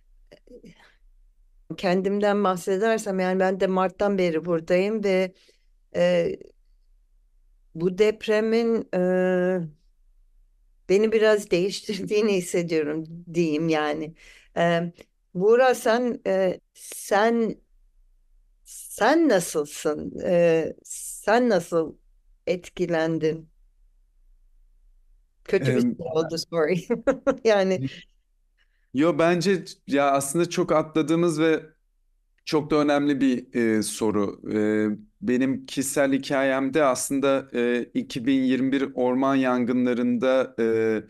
Kendimden bahsedersem, yani ben de Mart'tan beri buradayım ve e, bu depremin e, beni biraz değiştirdiğini hissediyorum diyeyim yani. E, Buğra, sen e, sen sen nasılsın? E, sen nasıl etkilendin? Kötü bir şey E, oldu, sorry. Yani Yo bence ya aslında çok atladığımız ve çok da önemli bir e, soru. E, benim kişisel hikayemde aslında e, iki bin yirmi bir orman yangınlarında e,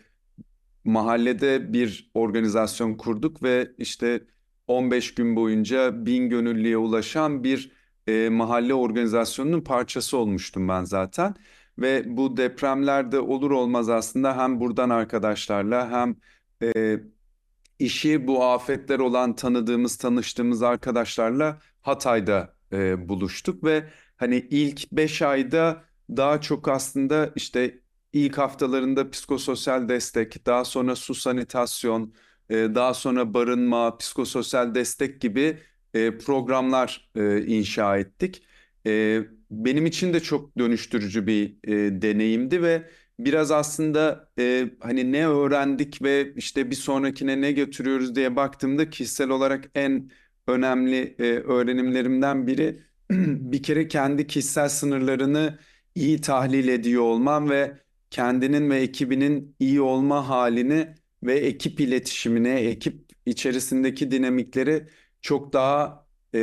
mahallede bir organizasyon kurduk ve işte on beş gün boyunca bin gönüllüye ulaşan bir e, mahalle organizasyonunun parçası olmuştum ben zaten. Ve bu depremlerde olur olmaz aslında hem buradan arkadaşlarla hem e, işi bu afetler olan tanıdığımız, tanıştığımız arkadaşlarla Hatay'da e, buluştuk ve hani ilk beş ayda daha çok aslında işte ilk haftalarında psikososyal destek, daha sonra su sanitasyon, e, daha sonra barınma, psikososyal destek gibi e, programlar e, inşa ettik. E, Benim için de çok dönüştürücü bir e, deneyimdi ve biraz aslında e, hani ne öğrendik ve işte bir sonrakine ne götürüyoruz diye baktığımda kişisel olarak en önemli e, öğrenimlerimden biri bir kere kendi kişisel sınırlarını iyi tahlil ediyor olmam ve kendinin ve ekibinin iyi olma halini ve ekip iletişimine, ekip içerisindeki dinamikleri çok daha e,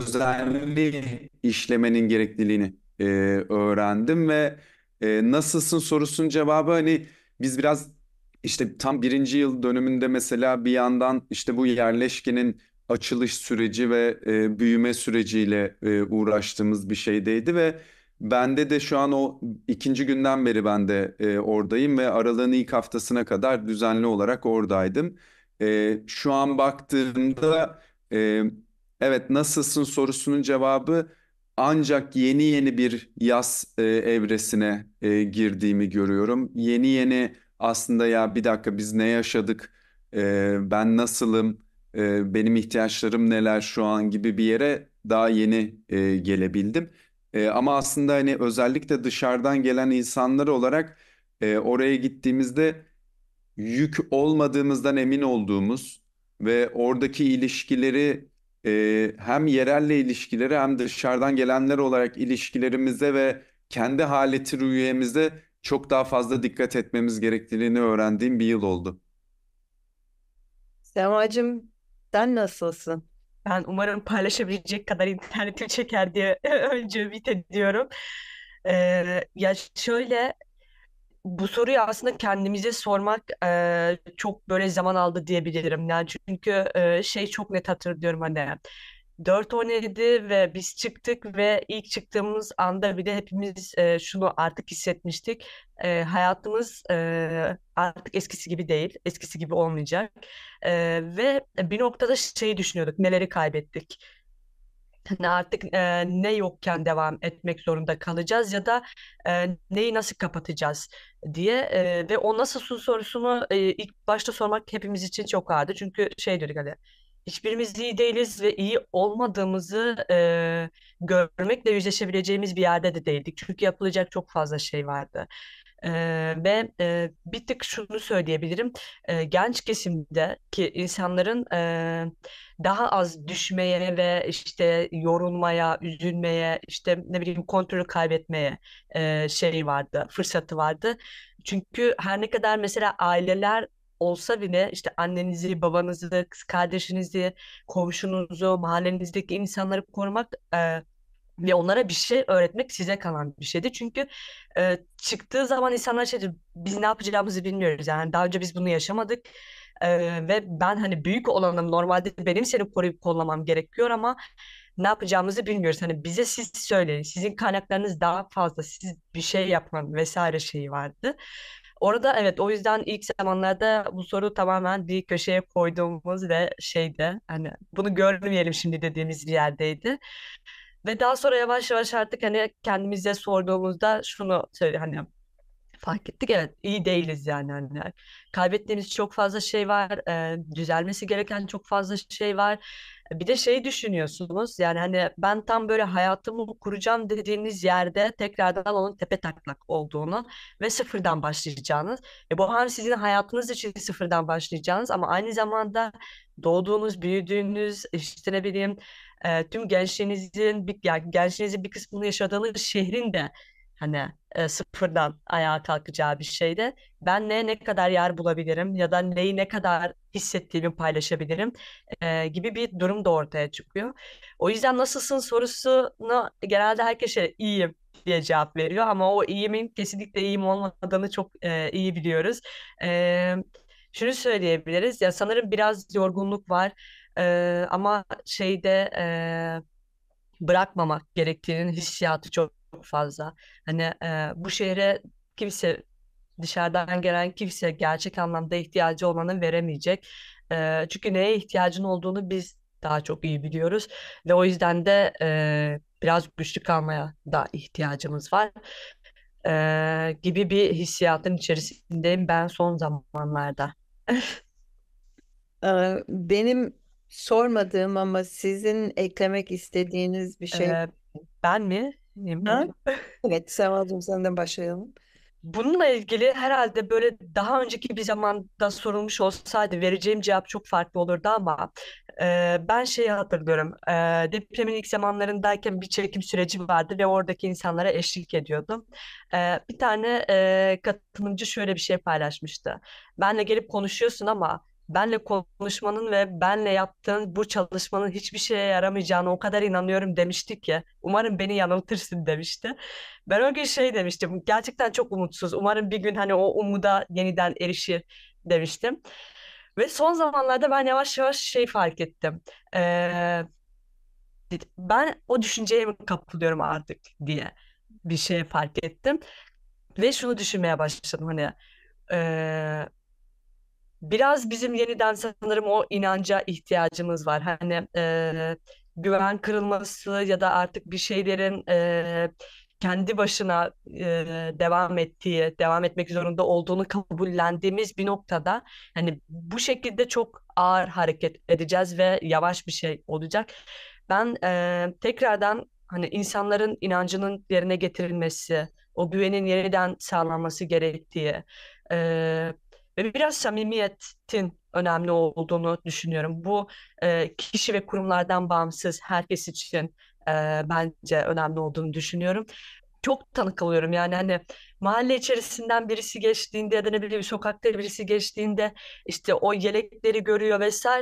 özenli işlemenin gerekliliğini e, öğrendim ve e, nasılsın sorusunun cevabı hani biz biraz işte tam birinci yıl dönümünde mesela bir yandan işte bu yerleşkenin açılış süreci ve e, büyüme süreciyle e, uğraştığımız bir şeydeydi ve bende de şu an o ikinci günden beri ben de e, oradayım ve aralığın ilk haftasına kadar düzenli olarak oradaydım. E, şu an baktığımda e, evet nasılsın sorusunun cevabı ancak yeni yeni bir yaz e, evresine e, girdiğimi görüyorum. Yeni yeni aslında ya bir dakika biz ne yaşadık, E, ben nasılım, E, benim ihtiyaçlarım neler şu an gibi bir yere daha yeni e, gelebildim. E, ama aslında hani özellikle dışarıdan gelen insanlar olarak e, oraya gittiğimizde yük olmadığımızdan emin olduğumuz ve oradaki ilişkileri e, hem yerelle ilişkileri hem dışarıdan gelenler olarak ilişkilerimize ve kendi haleti rüyemize çok daha fazla dikkat etmemiz gerektiğini öğrendiğim bir yıl oldu. Semacığım, sen nasılsın? Ben umarım paylaşabilecek kadar internetim çeker diye önce ümit ediyorum. Ee, ya şöyle, bu soruyu aslında kendimize sormak e, çok böyle zaman aldı diyebilirim. Yani çünkü e, şey çok net hatırlıyorum, hani dört on yedi ve biz çıktık ve ilk çıktığımız anda bile hepimiz e, şunu artık hissetmiştik. E, hayatımız e, artık eskisi gibi değil, eskisi gibi olmayacak. E, ve bir noktada şey düşünüyorduk, neleri kaybettik? Hani artık e, ne yokken devam etmek zorunda kalacağız ya da e, neyi nasıl kapatacağız diye. E, ve o nasıl su sorusunu e, ilk başta sormak hepimiz için çok ağırdı. Çünkü şey diyorduk, hani hiçbirimiz iyi değiliz ve iyi olmadığımızı e, görmekle yüzleşebileceğimiz bir yerde de değildik. Çünkü yapılacak çok fazla şey vardı. Ee, ve e, bir tık şunu söyleyebilirim. Ee, genç kesimde ki insanların e, daha az düşmeye ve işte yorulmaya, üzülmeye, işte ne bileyim kontrolü kaybetmeye e, şey vardı, fırsatı vardı. Çünkü her ne kadar mesela aileler olsa bile işte annenizi, babanızı, kız kardeşinizi, komşunuzu, mahallenizdeki insanları korumak e, ve onlara bir şey öğretmek size kalan bir şeydi. Çünkü e, çıktığı zaman insanlar şey diyor, biz ne yapacağımızı bilmiyoruz. Yani daha önce biz bunu yaşamadık. E, ve ben hani büyük olanım, normalde benim seni koruyup kollamam gerekiyor ama ne yapacağımızı bilmiyoruz. Hani bize siz söyleyin. Sizin kaynaklarınız daha fazla. Siz bir şey yapman vesaire şeyi vardı. Orada evet, o yüzden ilk zamanlarda bu soru tamamen bir köşeye koyduğumuz ve şeyde, hani bunu görmeyelim şimdi dediğimiz bir yerdeydi. Ve daha sonra yavaş yavaş artık hani kendimize sorduğumuzda şunu söyle, hani fark ettik, evet iyi değiliz yani, hani kaybettiğimiz çok fazla şey var, e, düzelmesi gereken çok fazla şey var. Bir de şey düşünüyorsunuz, yani hani ben tam böyle hayatımı kuracağım dediğiniz yerde tekrardan onun tepe taklak olduğunu ve sıfırdan başlayacağınız. E bu hem sizin hayatınız için sıfırdan başlayacağınız ama aynı zamanda doğduğunuz, büyüdüğünüz, işte ne bileyim e, tüm gençliğinizin bir, yani gençliğinizin bir kısmını yaşadığınız şehrin de hani e, sıfırdan ayağa kalkacağı bir şeyde ben neye ne kadar yer bulabilirim ya da neyi ne kadar hissettiğimi paylaşabilirim e, gibi bir durum da ortaya çıkıyor. O yüzden nasılsın sorusunu genelde herkes şey, iyiyim diye cevap veriyor ama o iyimin kesinlikle iyiyim olmadığını çok e, iyi biliyoruz. E, Şunu söyleyebiliriz, ya sanırım biraz yorgunluk var. E, ama şeyde bırakmamak gerektiğinin hissiyatı çok fazla. Hani e, bu şehre kimse, dışarıdan gelen kimse gerçek anlamda ihtiyacı olanı veremeyecek. E, çünkü neye ihtiyacın olduğunu biz daha çok iyi biliyoruz ve o yüzden de e, biraz güçlü kalmaya da ihtiyacımız var. E, gibi bir hissiyatın içerisindeyim ben son zamanlarda. Ee, Benim sormadığım ama sizin eklemek istediğiniz bir şey. E, Ben mi? Ha? Evet, Semacığım senden başlayalım. Bununla ilgili herhalde böyle daha önceki bir zamanda sorulmuş olsaydı vereceğim cevap çok farklı olurdu ama e, ben şeyi hatırlıyorum. E, depremin ilk zamanlarındayken bir çekim süreci vardı ve oradaki insanlara eşlik ediyordum. E, bir tane e, katılımcı şöyle bir şey paylaşmıştı. Benle gelip konuşuyorsun ama benle konuşmanın ve benle yaptığın bu çalışmanın hiçbir şeye yaramayacağına o kadar inanıyorum demişti ki umarım beni yanıltırsın demişti. Ben o gün şey demiştim. Gerçekten çok umutsuz. Umarım bir gün hani o umuda yeniden erişir demiştim. Ve son zamanlarda ben yavaş yavaş şey fark ettim. Ee, Ben o düşünceye mi kapılıyorum artık diye bir şey fark ettim. Ve şunu düşünmeye başladım, hani ee, biraz bizim yeniden sanırım o inanca ihtiyacımız var. Hani e, güven kırılması ya da artık bir şeylerin e, kendi başına e, devam ettiği, devam etmek zorunda olduğunu kabullendiğimiz bir noktada hani bu şekilde çok ağır hareket edeceğiz ve yavaş bir şey olacak. Ben e, tekrardan hani insanların inancının yerine getirilmesi, o güvenin yeniden sağlanması gerektiği, e, ve biraz samimiyetin önemli olduğunu düşünüyorum. Bu e, kişi ve kurumlardan bağımsız herkes için e, bence önemli olduğunu düşünüyorum. Çok tanık alıyorum yani, hani mahalle içerisinden birisi geçtiğinde ya da ne bileyim sokakta birisi geçtiğinde işte o yelekleri görüyor vesaire.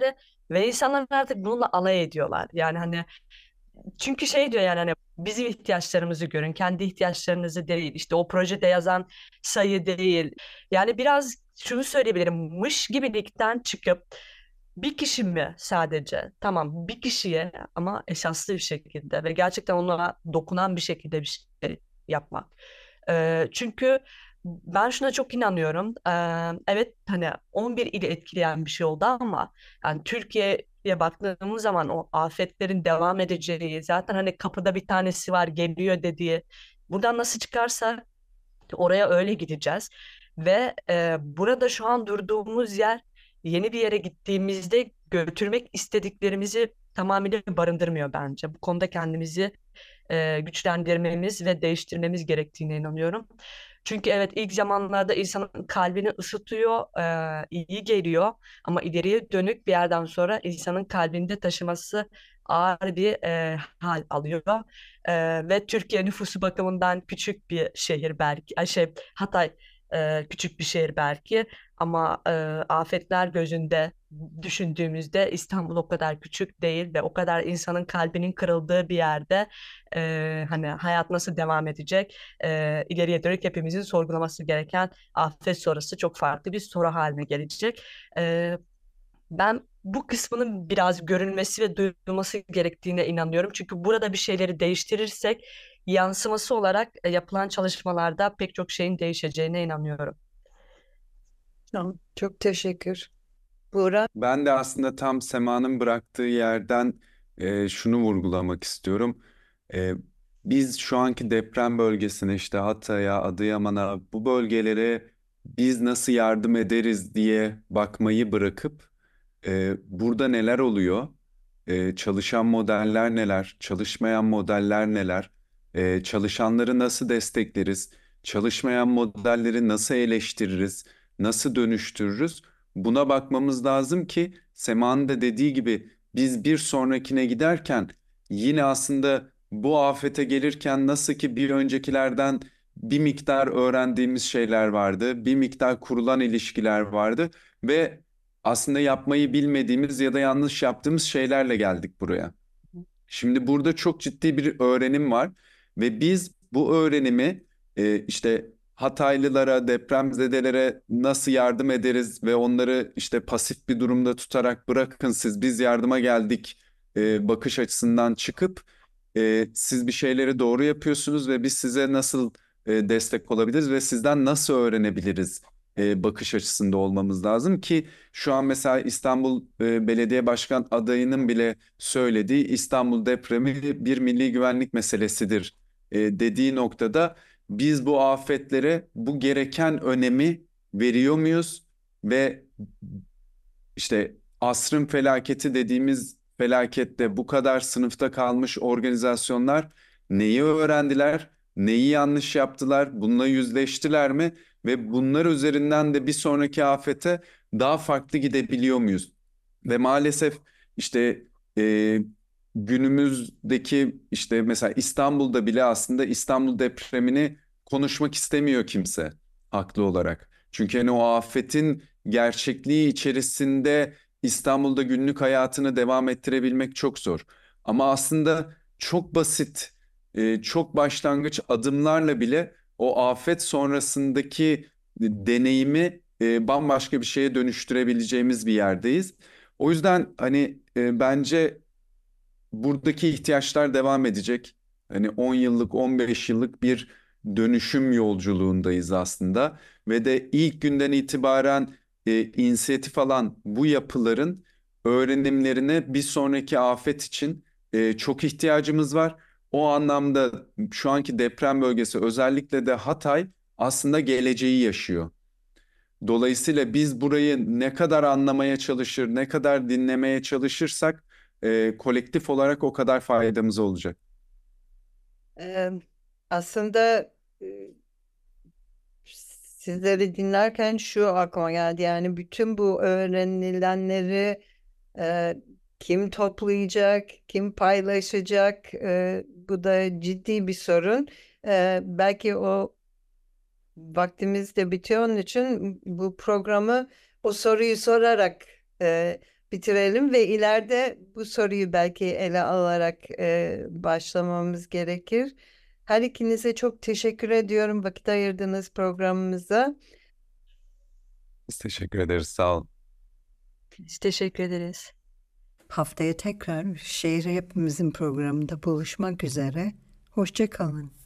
Ve insanlar artık bununla alay ediyorlar. Yani hani çünkü şey diyor yani hani bizim ihtiyaçlarımızı görün, kendi ihtiyaçlarınızı değil. İşte o projede yazan sayı değil. Yani biraz şunu söyleyebilirim. Mış gibilikten çıkıp bir kişi mi sadece? Tamam bir kişiye ama esaslı bir şekilde ve gerçekten ona dokunan bir şekilde bir şey yapmak. Ee, çünkü ben şuna çok inanıyorum. Ee, evet hani on bir ili etkileyen bir şey oldu ama yani Türkiye'ye baktığımız zaman o afetlerin devam edeceği zaten hani kapıda bir tanesi var geliyor dediği buradan nasıl çıkarsa oraya öyle gideceğiz. Ve e, burada şu an durduğumuz yer yeni bir yere gittiğimizde götürmek istediklerimizi tamamıyla barındırmıyor bence. Bu konuda kendimizi e, güçlendirmemiz ve değiştirmemiz gerektiğine inanıyorum. Çünkü evet ilk zamanlarda insanın kalbini ısıtıyor, e, iyi geliyor ama ileriye dönük bir yerden sonra insanın kalbinde taşıması ağır bir e, hal alıyor. E, ve Türkiye nüfusu bakımından küçük bir şehir belki, ay şey Hatay e, küçük bir şehir belki ama e, afetler gözünde düşündüğümüzde İstanbul o kadar küçük değil ve o kadar insanın kalbinin kırıldığı bir yerde e, hani hayat nasıl devam edecek? E, ileriye dönük hepimizin sorgulaması gereken afet sonrası çok farklı bir soru haline gelecek. E, ben bu kısmının biraz görülmesi ve duyulması gerektiğine inanıyorum. Çünkü burada bir şeyleri değiştirirsek yansıması olarak e, yapılan çalışmalarda pek çok şeyin değişeceğine inanıyorum. Tamam. Çok teşekkür. Buğra. Ben de aslında tam Sema'nın bıraktığı yerden e, şunu vurgulamak istiyorum. E, Biz şu anki deprem bölgesine işte Hatay'a, Adıyaman'a bu bölgelere biz nasıl yardım ederiz diye bakmayı bırakıp e, burada neler oluyor? E, çalışan modeller neler? Çalışmayan modeller neler? E, çalışanları nasıl destekleriz? Çalışmayan modelleri nasıl eleştiririz? Nasıl dönüştürürüz? Buna bakmamız lazım ki Sema'nın da dediği gibi biz bir sonrakine giderken yine aslında bu afete gelirken nasıl ki bir öncekilerden bir miktar öğrendiğimiz şeyler vardı, bir miktar kurulan ilişkiler vardı ve aslında yapmayı bilmediğimiz ya da yanlış yaptığımız şeylerle geldik buraya. Şimdi burada çok ciddi bir öğrenim var ve biz bu öğrenimi e, işte Hataylılara, depremzedelere nasıl yardım ederiz ve onları işte pasif bir durumda tutarak bırakın siz biz yardıma geldik e, bakış açısından çıkıp e, siz bir şeyleri doğru yapıyorsunuz ve biz size nasıl e, destek olabiliriz ve sizden nasıl öğrenebiliriz e, bakış açısında olmamız lazım ki şu an mesela İstanbul e, Belediye Başkan adayının bile söylediği İstanbul depremi bir milli güvenlik meselesidir e, dediği noktada biz bu afetlere bu gereken önemi veriyor muyuz ve işte asrın felaketi dediğimiz felakette bu kadar sınıfta kalmış organizasyonlar neyi öğrendiler, neyi yanlış yaptılar, bununla yüzleştiler mi ve bunlar üzerinden de bir sonraki afete daha farklı gidebiliyor muyuz? Ve maalesef işte e, günümüzdeki işte mesela İstanbul'da bile aslında İstanbul depremini konuşmak istemiyor kimse haklı olarak. Çünkü hani o afetin gerçekliği içerisinde İstanbul'da günlük hayatını devam ettirebilmek çok zor. Ama aslında çok basit, e, çok başlangıç adımlarla bile o afet sonrasındaki deneyimi e, bambaşka bir şeye dönüştürebileceğimiz bir yerdeyiz. O yüzden hani e, bence buradaki ihtiyaçlar devam edecek. Hani on yıllık, on beş yıllık bir dönüşüm yolculuğundayız aslında. Ve de ilk günden itibaren e, inisiyatif alan bu yapıların öğrenimlerine bir sonraki afet için e, çok ihtiyacımız var. O anlamda şu anki deprem bölgesi özellikle de Hatay aslında geleceği yaşıyor. Dolayısıyla biz burayı ne kadar anlamaya çalışır, ne kadar dinlemeye çalışırsak e, kolektif olarak o kadar faydamız olacak. Ee, aslında e, sizleri dinlerken şu aklıma geldi. Yani bütün bu öğrenilenleri e, kim toplayacak, kim paylaşacak? E, bu da ciddi bir sorun. E, belki o vaktimiz de bitiyor. Onun için bu programı o soruyu sorarak e, bitirelim ve ileride bu soruyu belki ele alarak e, başlamamız gerekir. Her ikinize çok teşekkür ediyorum. Vakit ayırdınız programımıza. Biz teşekkür ederiz. Sağ olun. Biz teşekkür ederiz. Haftaya tekrar Şehir Hepimizin programında buluşmak üzere. Hoşça kalın.